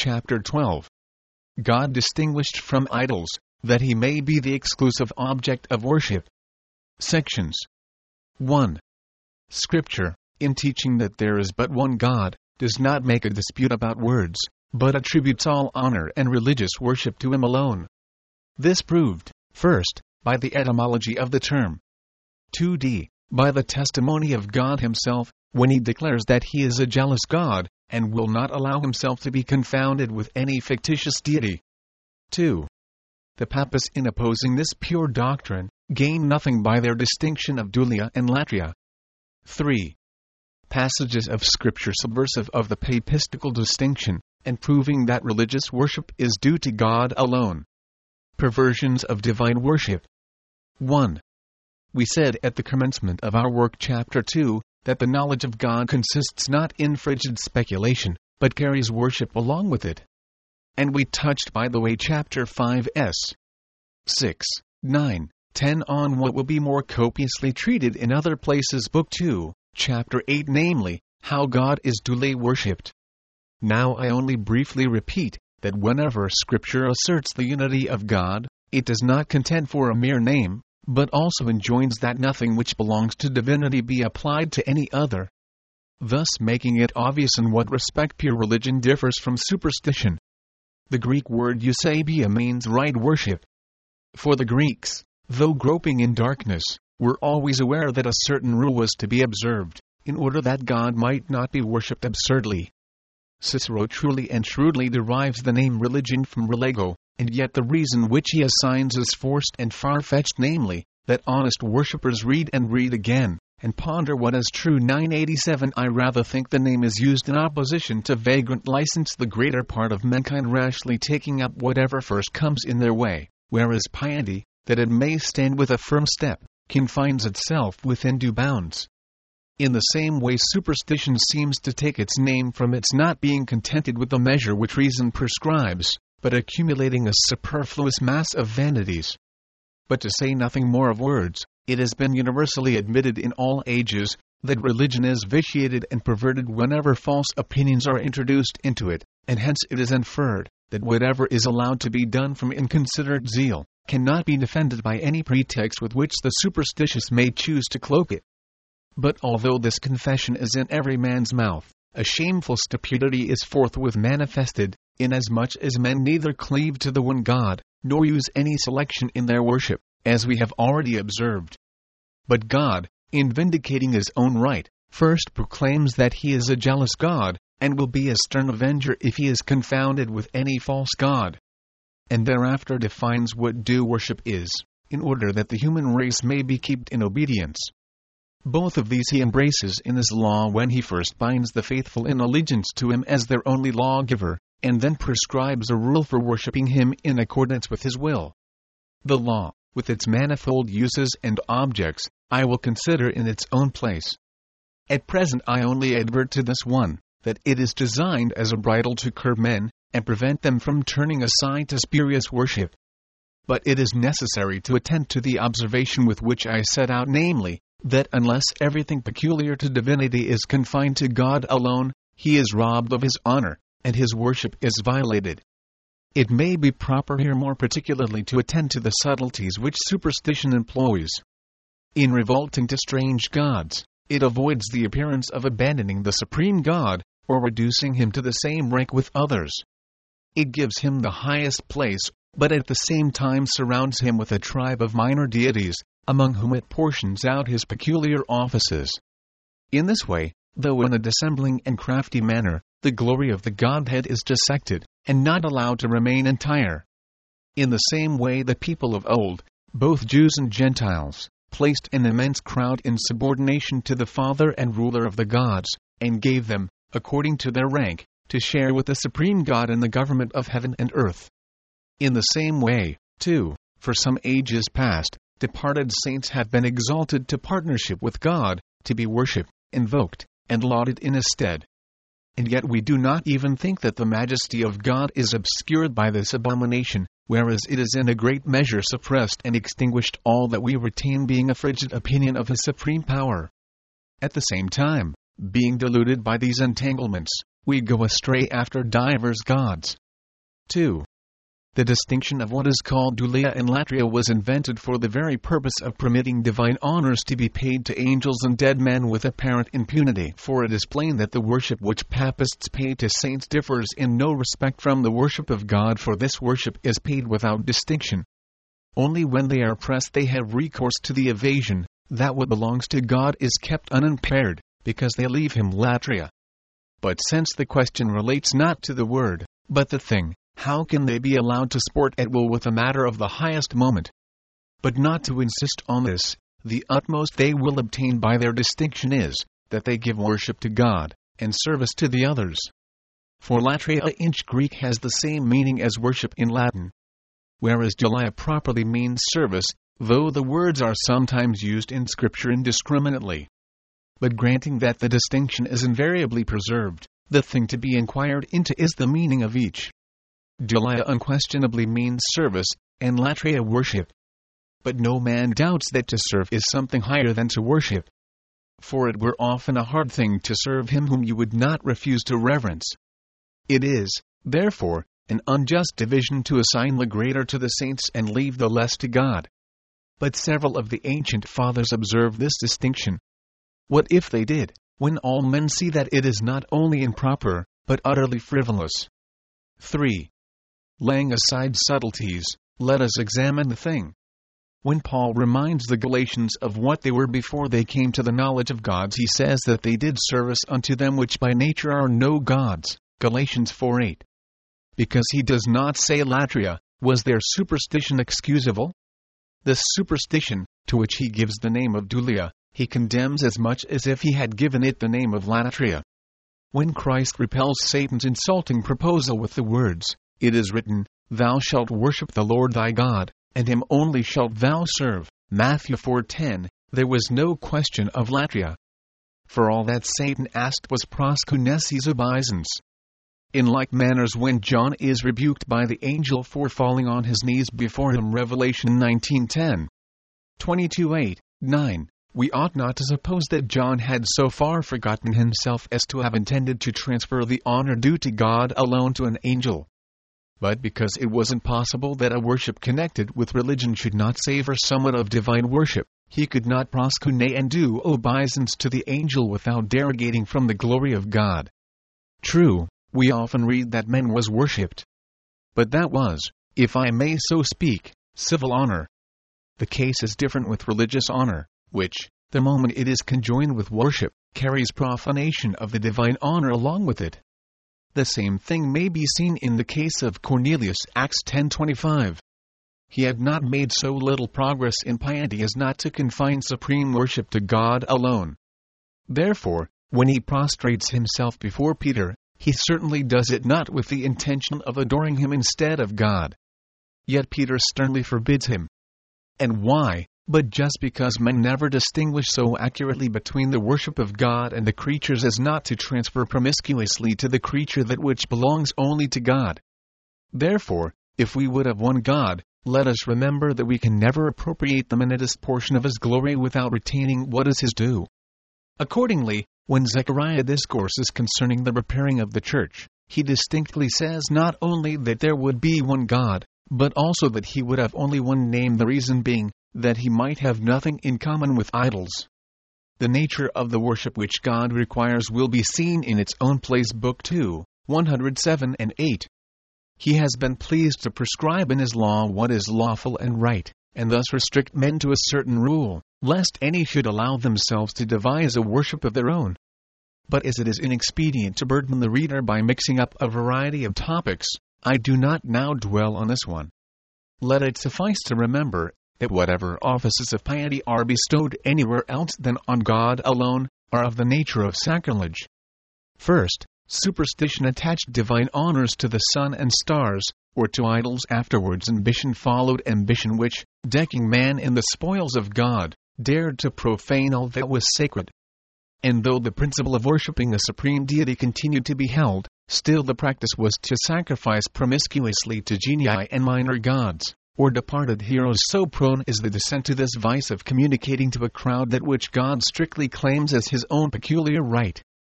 chapter 12. God distinguished from idols, that he may be the exclusive object of worship. Sections 1. Scripture, in teaching that there is but one God, does not make a dispute about words, but attributes all honor and religious worship to him alone. This proved, first, by the etymology of the term. 2d. By the testimony of God himself, when he declares that he is a jealous God, and will not allow himself to be confounded with any fictitious deity. 2. The papists, in opposing this pure doctrine, gain nothing by their distinction of dulia and latria. 3. Passages of Scripture subversive of the papistical distinction, and proving that religious worship is due to God alone. Perversions of divine worship. 1. We said at the commencement of our work chapter 2, that the knowledge of God consists not in frigid speculation, but carries worship along with it. And we touched by the way chapter 5s. 6, 9, 10 on what will be more copiously treated in other places book 2, chapter 8, namely, how God is duly worshipped. Now I only briefly repeat, that whenever Scripture asserts the unity of God, it does not contend for a mere name, but also enjoins that nothing which belongs to divinity be applied to any other, thus making it obvious in what respect pure religion differs from superstition. The Greek word eusebia means right worship. For the Greeks, though groping in darkness, were always aware that a certain rule was to be observed, in order that God might not be worshipped absurdly. Cicero truly and shrewdly derives the name religion from relego, and yet the reason which he assigns is forced and far-fetched, namely, that honest worshippers read and read again, and ponder what is true. 987 I rather think the name is used in opposition to vagrant license, the greater part of mankind rashly taking up whatever first comes in their way, whereas piety, that it may stand with a firm step, confines itself within due bounds. In the same way superstition seems to take its name from its not being contented with the measure which reason prescribes, but accumulating a superfluous mass of vanities. But to say nothing more of words, it has been universally admitted in all ages, that religion is vitiated and perverted whenever false opinions are introduced into it, and hence it is inferred, that whatever is allowed to be done from inconsiderate zeal, cannot be defended by any pretext with which the superstitious may choose to cloak it. But although this confession is in every man's mouth, a shameful stupidity is forthwith manifested, inasmuch as men neither cleave to the one God, nor use any selection in their worship, as we have already observed. But God, in vindicating his own right, first proclaims that he is a jealous God, and will be a stern avenger if he is confounded with any false god. And thereafter defines what due worship is, in order that the human race may be kept in obedience. Both of these he embraces in his law when he first binds the faithful in allegiance to him as their only lawgiver, and then prescribes a rule for worshipping him in accordance with his will. The law, with its manifold uses and objects, I will consider in its own place. At present I only advert to this one, that it is designed as a bridle to curb men, and prevent them from turning aside to spurious worship. But it is necessary to attend to the observation with which I set out, namely, that unless everything peculiar to divinity is confined to God alone, he is robbed of his honor, and his worship is violated. It may be proper here more particularly to attend to the subtleties which superstition employs. In revolting to strange gods, it avoids the appearance of abandoning the supreme God, or reducing him to the same rank with others. It gives him the highest place, but at the same time surrounds him with a tribe of minor deities, among whom it portions out his peculiar offices. In this way, though in a dissembling and crafty manner, the glory of the Godhead is dissected, and not allowed to remain entire. In the same way the people of old, both Jews and Gentiles, placed an immense crowd in subordination to the Father and Ruler of the gods, and gave them, according to their rank, to share with the supreme God in the government of heaven and earth. In the same way, too, for some ages past, departed saints have been exalted to partnership with God, to be worshipped, invoked, and lauded in his stead. And yet we do not even think that the majesty of God is obscured by this abomination, whereas it is in a great measure suppressed and extinguished, all that we retain being a frigid opinion of his supreme power. At the same time, being deluded by these entanglements, we go astray after divers gods. 2. The distinction of what is called dulia and latria was invented for the very purpose of permitting divine honors to be paid to angels and dead men with apparent impunity. For it is plain that the worship which papists pay to saints differs in no respect from the worship of God, for this worship is paid without distinction. Only when they are pressed they have recourse to the evasion, that what belongs to God is kept unimpaired, because they leave him latria. But since the question relates not to the word, but the thing, how can they be allowed to sport at will with a matter of the highest moment? But not to insist on this, the utmost they will obtain by their distinction is, that they give worship to God, and service to the others. For latria in Greek has the same meaning as worship in Latin, whereas dulia properly means service, though the words are sometimes used in Scripture indiscriminately. But granting that the distinction is invariably preserved, the thing to be inquired into is the meaning of each. Dulia unquestionably means service, and latria worship. But no man doubts that to serve is something higher than to worship. For it were often a hard thing to serve him whom you would not refuse to reverence. It is, therefore, an unjust division to assign the greater to the saints and leave the less to God. But several of the ancient fathers observed this distinction. What if they did, when all men see that it is not only improper, but utterly frivolous? 3. Laying aside subtleties, let us examine the thing. When Paul reminds the Galatians of what they were before they came to the knowledge of gods, he says that they did service unto them which by nature are no gods. Galatians 4:8. Because he does not say latria, was their superstition excusable? This superstition, to which he gives the name of dulia, he condemns as much as if he had given it the name of latria. When Christ repels Satan's insulting proposal with the words, "It is written, Thou shalt worship the Lord thy God, and him only shalt thou serve," Matthew 4:10, there was no question of latria. For all that Satan asked was proskunesis obeisance. In like manners, when John is rebuked by the angel for falling on his knees before him, Revelation 19:10, 22:8, 9, we ought not to suppose that John had so far forgotten himself as to have intended to transfer the honor due to God alone to an angel. But because it was impossible that a worship connected with religion should not savor somewhat of divine worship, he could not proskune and do obeisance to the angel without derogating from the glory of God. True, we often read that man was worshipped. But that was, if I may so speak, civil honor. The case is different with religious honor, which, the moment it is conjoined with worship, carries profanation of the divine honor along with it. The same thing may be seen in the case of Cornelius, Acts 10:25. He had not made so little progress in piety as not to confine supreme worship to God alone. Therefore, when he prostrates himself before Peter, he certainly does it not with the intention of adoring him instead of God. Yet Peter sternly forbids him. And why? But just because men never distinguish so accurately between the worship of God and the creatures as not to transfer promiscuously to the creature that which belongs only to God. Therefore, if we would have one God, let us remember that we can never appropriate the minutest portion of his glory without retaining what is his due. Accordingly, when Zechariah discourses concerning the repairing of the church, he distinctly says not only that there would be one God, but also that he would have only one name, the reason being, that he might have nothing in common with idols. The nature of the worship which God requires will be seen in its own place, Book 2, 107 and 8. He has been pleased to prescribe in his law what is lawful and right, and thus restrict men to a certain rule, lest any should allow themselves to devise a worship of their own. But as it is inexpedient to burden the reader by mixing up a variety of topics, I do not now dwell on this one. Let it suffice to remember that whatever offices of piety are bestowed anywhere else than on God alone, are of the nature of sacrilege. First, superstition attached divine honors to the sun and stars, or to idols. Afterwards ambition followed ambition, which, decking man in the spoils of God, dared to profane all that was sacred. And though the principle of worshipping the supreme deity continued to be held, still the practice was to sacrifice promiscuously to genii and minor gods, or departed heroes. So prone is the descent to this vice of communicating to a crowd that which God strictly claims as his own peculiar right,